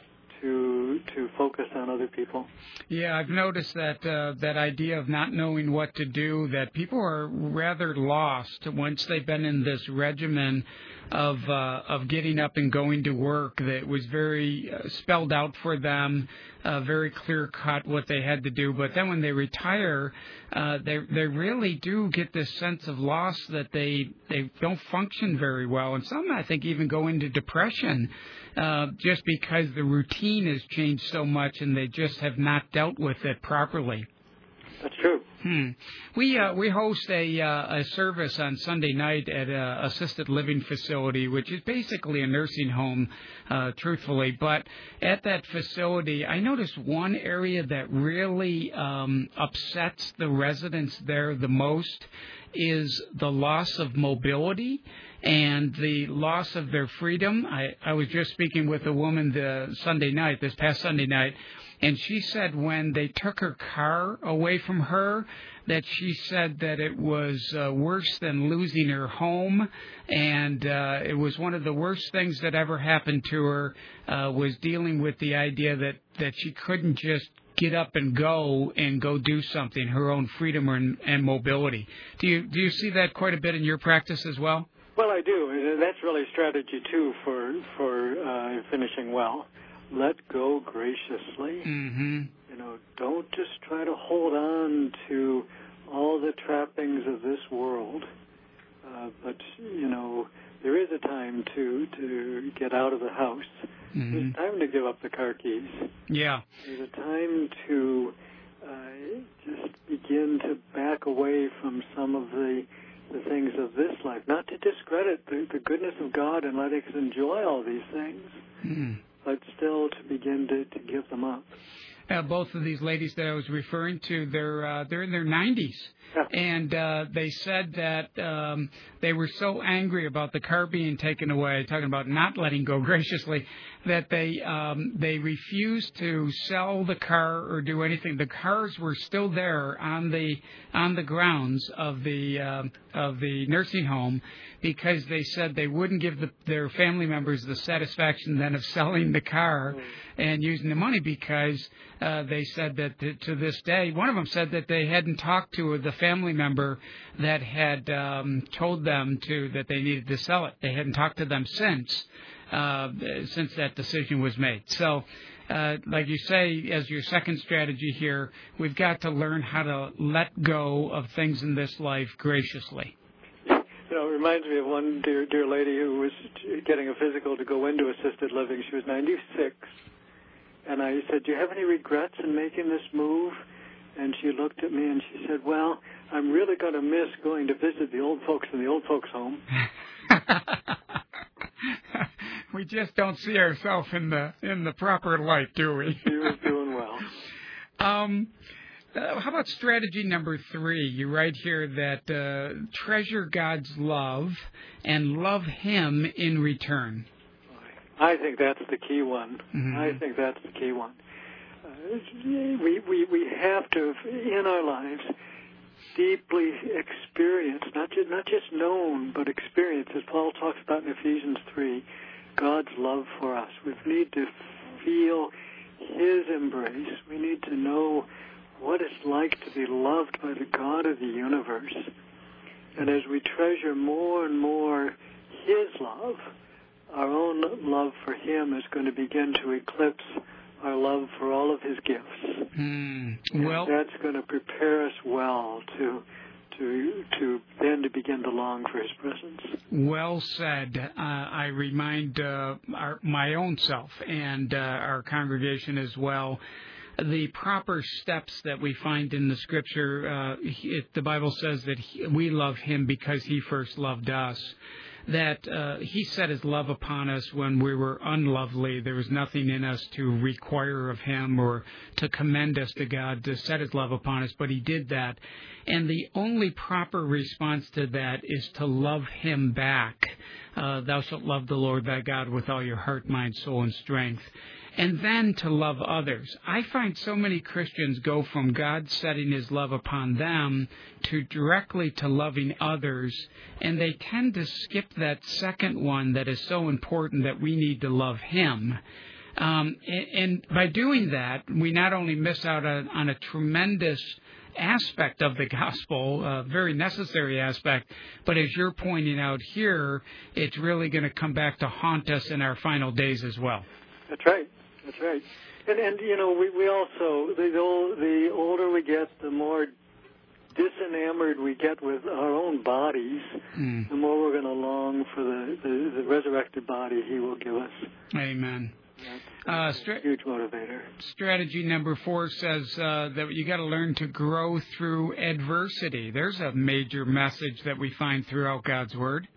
to to focus on other people. Yeah, I've noticed that uh, that idea of not knowing what to do, that people are rather lost once they've been in this regimen of uh, of getting up and going to work that was very uh, spelled out for them, uh, very clear cut what they had to do. But then when they retire, uh, they they really do get this sense of loss that they they don't function very well, and some I think even go into depression. Uh, just because the routine has changed so much and they just have not dealt with it properly. That's true. Hmm. We uh, we host a uh, a service on Sunday night at a assisted living facility, which is basically a nursing home, uh, truthfully. But at that facility, I noticed one area that really um, upsets the residents there the most is the loss of mobility and the loss of their freedom. I, I was just speaking with a woman the Sunday night, this past Sunday night, and she said when they took her car away from her, that she said that it was uh, worse than losing her home, and uh, it was one of the worst things that ever happened to her, uh, was dealing with the idea that, that she couldn't just get up and go and go do something, her own freedom and, and mobility. Do you do you see that quite a bit in your practice as well? Well, I do, and that's really strategy too for for uh, finishing well. Let go graciously. Mm-hmm. You know, don't just try to hold on to all the trappings of this world, uh, but you know, there is a time to to get out of the house. Mm-hmm. There's time to give up the car keys. Yeah. There's a time to uh, just begin to back away from some of the the things of this life, not to discredit the, the goodness of God and let us enjoy all these things, mm. but still to begin to, to give them up. Uh, both of these ladies that I was referring to, they're uh, they're in their nineties, yeah. and uh, they said that um, they were so angry about the car being taken away, talking about not letting go graciously, that they um, they refused to sell the car or do anything. The cars were still there on the on the grounds of the uh, of the nursing home because they said they wouldn't give the, their family members the satisfaction then of selling the car and using the money because uh, they said that to, to this day, one of them said that they hadn't talked to the family member that had um, told them to that they needed to sell it. They hadn't talked to them since uh, since that decision was made. So, uh, like you say, as your second strategy here, we've got to learn how to let go of things in this life graciously. You know, it reminds me of one dear, dear lady who was getting a physical to go into assisted living. She was ninety-six. And I said, do you have any regrets in making this move? And she looked at me and she said, well, I'm really going to miss going to visit the old folks in the old folks' home. We just don't see ourselves in the in the proper light, do we? She was doing well. Um, uh, how about strategy number three? You write here that uh, treasure God's love and love Him in return. I think that's the key one. Mm-hmm. I think that's the key one. Uh, we, we, we have to, in our lives, deeply experience, not just, not just known, but experience, as Paul talks about in Ephesians three, God's love for us. We need to feel His embrace. We need to know what it's like to be loved by the God of the universe. And as we treasure more and more His love, our own love for Him is going to begin to eclipse our love for all of His gifts. Mm, well, and that's going to prepare us well to to to then to begin to long for His presence. Well said. Uh, I remind uh, our, my own self and uh, our congregation as well, the proper steps that we find in the Scripture. Uh, it, the Bible says that he, we love Him because He first loved us. That uh, He set His love upon us when we were unlovely. There was nothing in us to require of Him or to commend us to God to set His love upon us, but He did that. And the only proper response to that is to love Him back. Uh, Thou shalt love the Lord thy God with all your heart, mind, soul, and strength. And then to love others. I find so many Christians go from God setting His love upon them to directly to loving others, and they tend to skip that second one that is so important, that we need to love Him. Um, and, and by doing that, we not only miss out on, on a tremendous aspect of the gospel, a very necessary aspect, but as you're pointing out here, it's really going to come back to haunt us in our final days as well. That's right. That's right. And, and you know, we, we also, the, the older we get, the more disenamored we get with our own bodies, mm. the more we're going to long for the, the, the resurrected body He will give us. Amen. That's uh, stra- a huge motivator. Strategy number four says uh, that you got to learn to grow through adversity. There's a major message that we find throughout God's Word.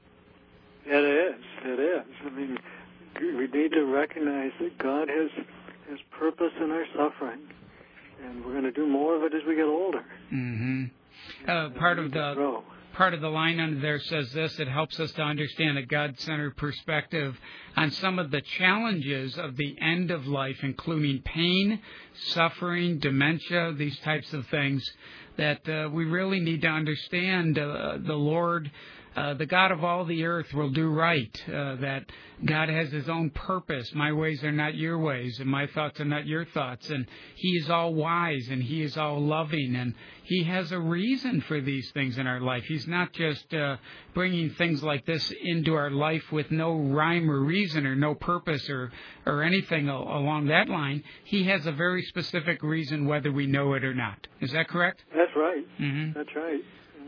It is. It is. I mean, we need to recognize that God has has purpose in our suffering, and we're going to do more of it as we get older. Mm-hmm. Uh, part of the grow. part of the line under there says this: it helps us to understand a God-centered perspective on some of the challenges of the end of life, including pain, suffering, dementia, these types of things. That uh, we really need to understand uh, the Lord. Uh, the God of all the earth will do right, uh, that God has His own purpose. My ways are not your ways, and my thoughts are not your thoughts. And He is all wise, and He is all loving, and He has a reason for these things in our life. He's not just uh, bringing things like this into our life with no rhyme or reason or no purpose or, or anything along that line. He has a very specific reason whether we know it or not. Is that correct? That's right. Mm-hmm. That's right.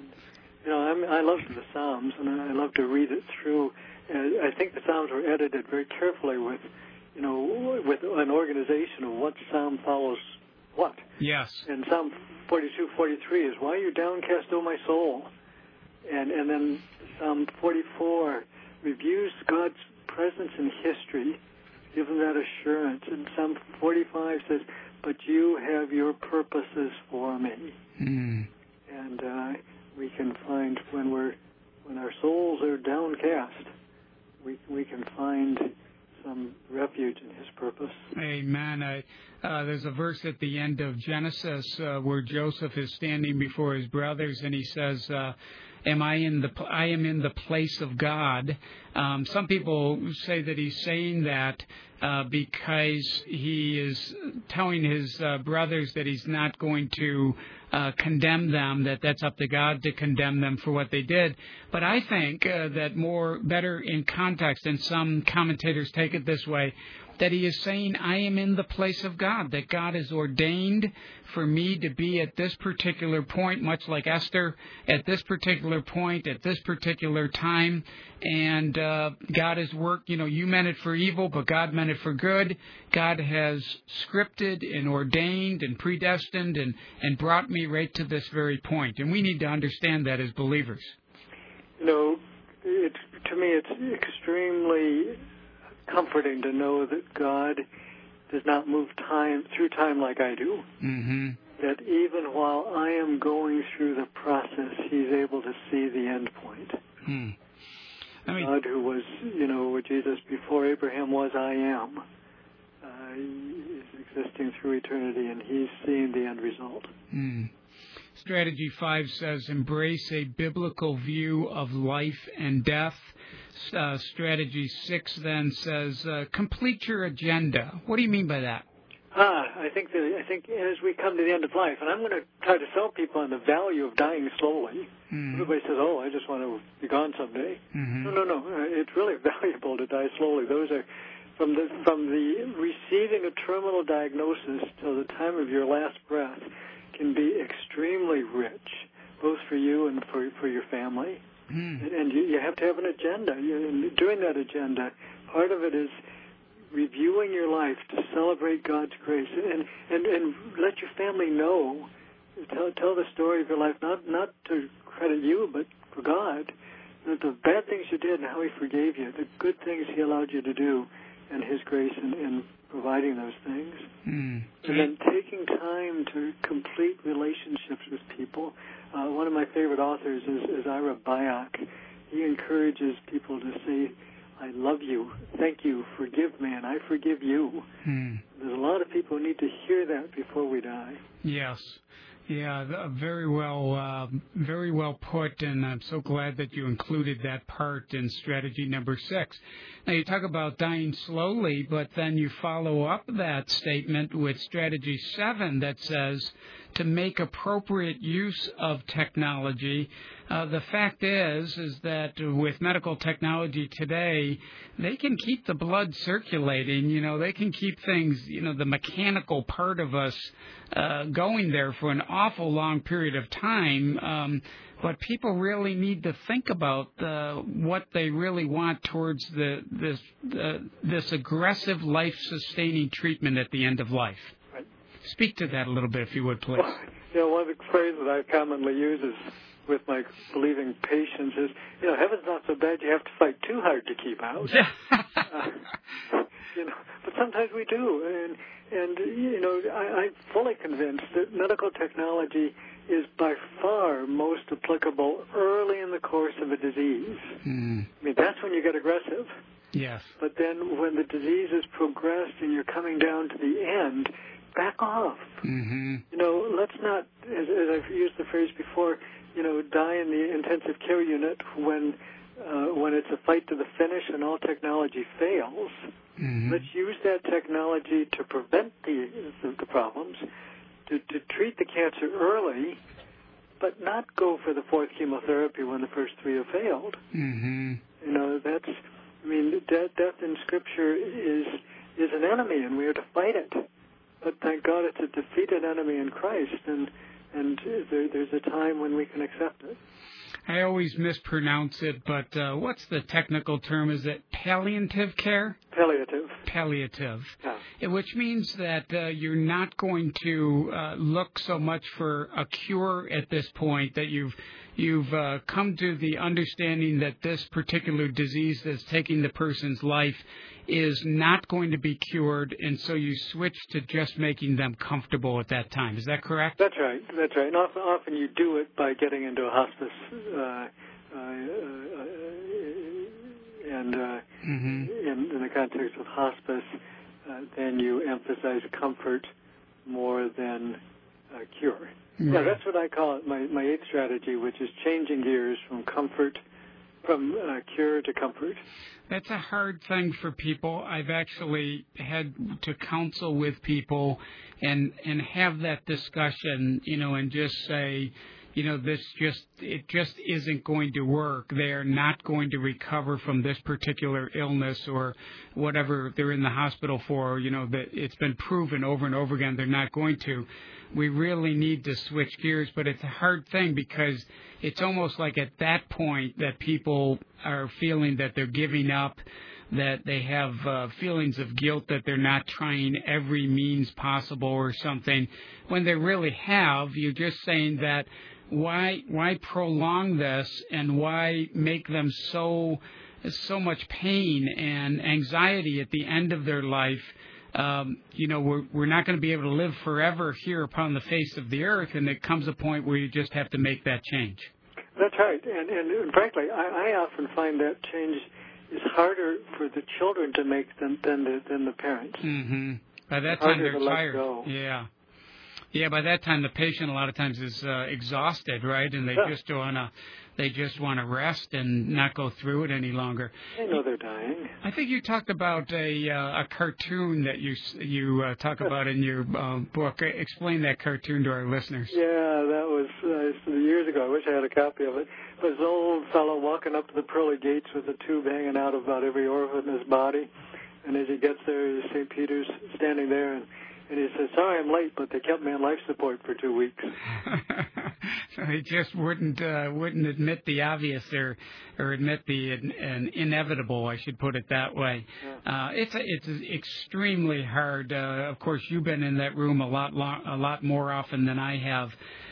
You know, I'm, I love the Psalms, and I love to read it through. And I think the Psalms were edited very carefully with, you know, with an organization of what Psalm follows what. Yes. And Psalm forty-two, forty-three is, why are you downcast, O my soul? And and then Psalm forty-four reviews God's presence in history, gives them that assurance. And Psalm forty-five says, but you have your purposes for me. Mm. And uh, we can find when we're when our souls are downcast, we we can find some refuge in His purpose. Amen. I, uh, there's a verse at the end of Genesis uh, where Joseph is standing before his brothers, and he says, uh, "Am I in the? I am in the place of God." Um, some people say that he's saying that uh, because he is telling his uh, brothers that he's not going to uh, condemn them, that that's up to God to condemn them for what they did. But I think uh, that more better in context, and some commentators take it this way, that he is saying, I am in the place of God, that God has ordained for me to be at this particular point, much like Esther, at this particular point, at this particular time, and uh, God has worked, you know, you meant it for evil, but God meant it for good. God has scripted and ordained and predestined and, and brought me right to this very point, and we need to understand that as believers. You know, it, to me it's extremely comforting to know that God does not move time through time like I do. Mm-hmm. That even while I am going through the process, He's able to see the end point. Hmm. I mean, God, who was, you know, Jesus before Abraham was, I am, uh, is existing through eternity, and He's seeing the end result. Hmm. Strategy five says, embrace a biblical view of life and death. Uh, strategy six then says, uh, complete your agenda. What do you mean by that? Ah, I think that I think as we come to the end of life, and I'm going to try to sell people on the value of dying slowly. Mm-hmm. Everybody says, "Oh, I just want to be gone someday." Mm-hmm. No, no, no. It's really valuable to die slowly. Those are from the from the receiving a terminal diagnosis till the time of your last breath can be extremely rich, both for you and for for your family. Mm. And, and you, you have to have an agenda. You, and during that agenda, part of it is reviewing your life to celebrate God's grace, and, and, and let your family know, tell, tell the story of your life, not, not to credit you, but for God, that the bad things you did and how He forgave you, the good things He allowed you to do, and His grace in, in providing those things. Mm. And then taking time to complete relationships with people. Uh, one of my favorite authors is, is Ira Byock. He encourages people to say, I love you, thank you, forgive me, and I forgive you. Hmm. There's a lot of people who need to hear that before we die. Yes. Yeah, very well, uh, very well put, and I'm so glad that you included that part in strategy number six. Now, you talk about dying slowly, but then you follow up that statement with strategy seven that says to make appropriate use of technology. Uh, the fact is, is that with medical technology today, they can keep the blood circulating. You know, they can keep things, you know, the mechanical part of us uh, going there for an awful long period of time. Um, but people really need to think about uh, what they really want towards the this uh, this aggressive life-sustaining treatment at the end of life. Right. Speak to that a little bit, if you would, please. Well, you know, one of the phrases that I commonly use is, with my believing patients, is, you know, heaven's not so bad you have to fight too hard to keep out. uh, you know, but sometimes we do, and and you know, I, I'm fully convinced that medical technology is by far most applicable early in the course of a disease. Mm. I mean, that's when you get aggressive. Yes. But then when the disease has progressed and you're coming down to the end, back off. Mm-hmm. You know, let's not, as, as I've used the phrase before, you know, die in the intensive care unit when uh, when it's a fight to the finish and all technology fails. Mm-hmm. Let's use that technology to prevent the the, the problems, to, to treat the cancer early, but not go for the fourth chemotherapy when the first three have failed. Mm-hmm. You know, that's, I mean, death, death in Scripture is is an enemy, and we are to fight it. But thank God it's a defeated enemy in Christ, and and there, there's a time when we can accept it. I always mispronounce it, but uh, what's the technical term? Is it palliative care? Palliative. Palliative. Yeah. Which means that uh, you're not going to uh, look so much for a cure at this point, that you've you've uh, come to the understanding that this particular disease that's taking the person's life is not going to be cured, and so you switch to just making them comfortable at that time. Is that correct? That's right. That's right. And often, often you do it by getting into a hospice uh, uh, uh, and uh, mm-hmm. in, in the context of hospice, uh, then you emphasize comfort more than uh, cure. Right. Yeah, that's what I call it, my, my eighth strategy, which is changing gears from comfort, from uh, cure to comfort. That's a hard thing for people. I've actually had to counsel with people and and have that discussion, you know, and just say, you know, this just, it just isn't going to work. They're not going to recover from this particular illness or whatever they're in the hospital for. You know, that it's been proven over and over again they're not going to. We really need to switch gears, but it's a hard thing because it's almost like at that point that people are feeling that they're giving up, that they have uh, feelings of guilt that they're not trying every means possible or something, when they really have. You're just saying that why why prolong this and why make them so so much pain and anxiety at the end of their life. Um, you know, we're we're not going to be able to live forever here upon the face of the earth, and there comes a point where you just have to make that change. That's right, and, and frankly, I, I often find that change is harder for the children to make than than the, than the parents. Mm-hmm. By that Harder time, they're to let tired. go. Yeah. Yeah, by that time, the patient a lot of times is uh, exhausted, right? And they Yeah. just want to they just want to rest and not go through it any longer. They know they're dying. I think you talked about a uh, a cartoon that you you uh, talk about in your um, book. Explain that cartoon to our listeners. Yeah, that was uh, years ago. I wish I had a copy of it. It was an old fellow walking up to the pearly gates with a tube hanging out of about every orifice in his body. And as he gets there, Saint Peter's standing there, and, and he says, "Sorry I'm late, but they kept me on life support for two weeks." So he just wouldn't uh, wouldn't admit the obvious or or admit the in, an inevitable. I should put it that way. Yeah. Uh, it's it's extremely hard. Uh, of course, you've been in that room a lot long, a lot more often than I have.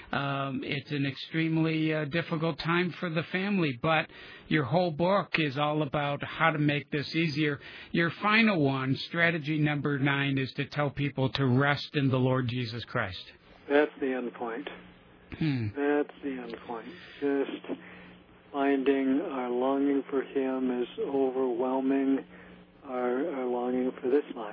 Um, it's an extremely uh, difficult time for the family, but your whole book is all about how to make this easier. Your final one, strategy number nine, is to tell people to rest in the Lord Jesus Christ. That's the end point. Hmm. That's the end point. Just finding our longing for Him is overwhelming our, our longing for this life,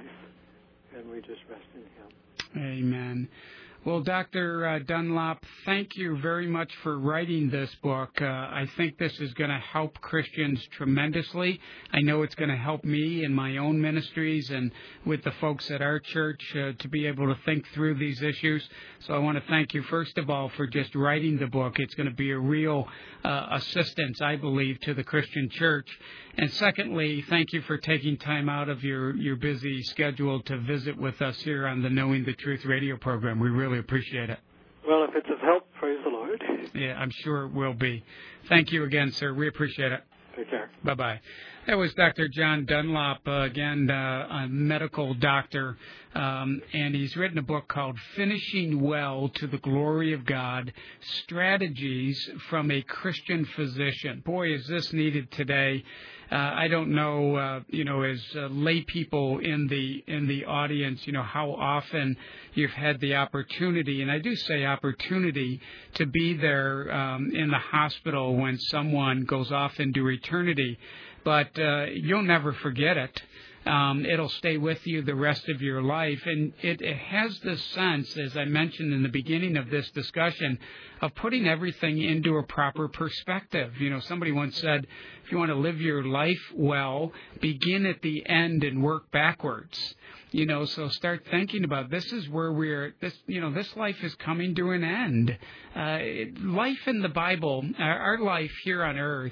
and we just rest in Him. Amen. Well, Doctor Uh, Dunlop, thank you very much for writing this book. Uh, I think this is going to help Christians tremendously. I know it's going to help me in my own ministries and with the folks at our church uh, to be able to think through these issues. So I want to thank you, first of all, for just writing the book. It's going to be a real uh, assistance, I believe, to the Christian church. And secondly, thank you for taking time out of your, your busy schedule to visit with us here on the Knowing the Truth radio program. We really appreciate it. Well, if it's of help, praise the Lord. Yeah, I'm sure it will be. Thank you again, sir. We appreciate it. Take care. Bye-bye. That was Doctor John Dunlop, uh, again, uh, a medical doctor, um, and he's written a book called Finishing Well to the Glory of God, Strategies from a Christian Physician. Boy, is this needed today. Uh, I don't know, uh, you know, as uh, lay people in the in the audience, you know, how often you've had the opportunity, and I do say opportunity, to be there um, in the hospital when someone goes off into eternity. But uh, you'll never forget it. Um, it'll stay with you the rest of your life. And it, it has this sense, as I mentioned in the beginning of this discussion, of putting everything into a proper perspective. You know, somebody once said, if you want to live your life well, begin at the end and work backwards. You know, so start thinking about this is where we're, this, you know, this life is coming to an end. Uh, it, life in the Bible, our, our life here on earth,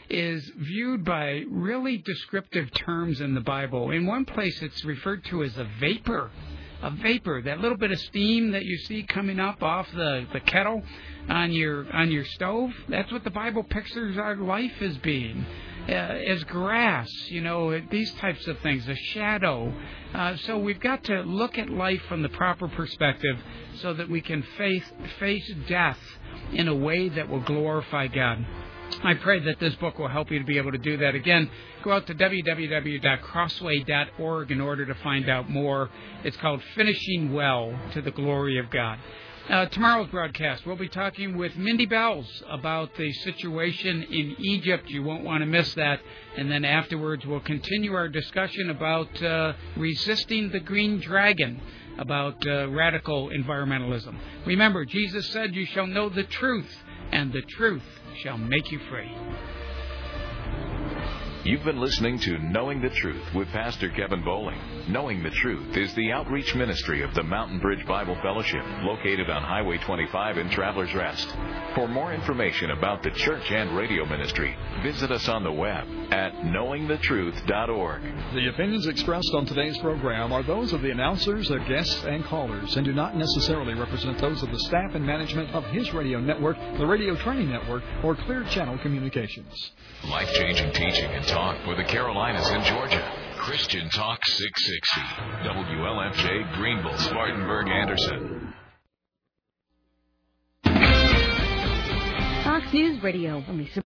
is viewed by really descriptive terms in the Bible. In one place, it's referred to as a vapor. A vapor, that little bit of steam that you see coming up off the, the kettle on your on your stove. That's what the Bible pictures our life as being. Uh, as grass, you know, these types of things, a shadow. Uh, so we've got to look at life from the proper perspective so that we can face, face death in a way that will glorify God. I pray that this book will help you to be able to do that. Again, go out to w w w dot crossway dot org in order to find out more. It's called Finishing Well to the Glory of God. Uh, tomorrow's broadcast, we'll be talking with Mindy Bells about the situation in Egypt. You won't want to miss that. And then afterwards, we'll continue our discussion about uh, resisting the green dragon, about uh, radical environmentalism. Remember, Jesus said, you shall know the truth, and the truth shall make you free. You've been listening to Knowing the Truth with Pastor Kevin Bowling. Knowing the Truth is the outreach ministry of the Mountain Bridge Bible Fellowship, located on Highway twenty-five in Travelers Rest. For more information about the church and radio ministry, visit us on the web at knowing the truth dot org. The opinions expressed on today's program are those of the announcers, their guests, and callers, and do not necessarily represent those of the staff and management of His Radio Network, the Radio Training Network, or Clear Channel Communications. Life-changing teaching and talk for the Carolinas and Georgia. Christian Talk six sixty. W L F J, Greenville, Spartanburg, Anderson. Fox News Radio.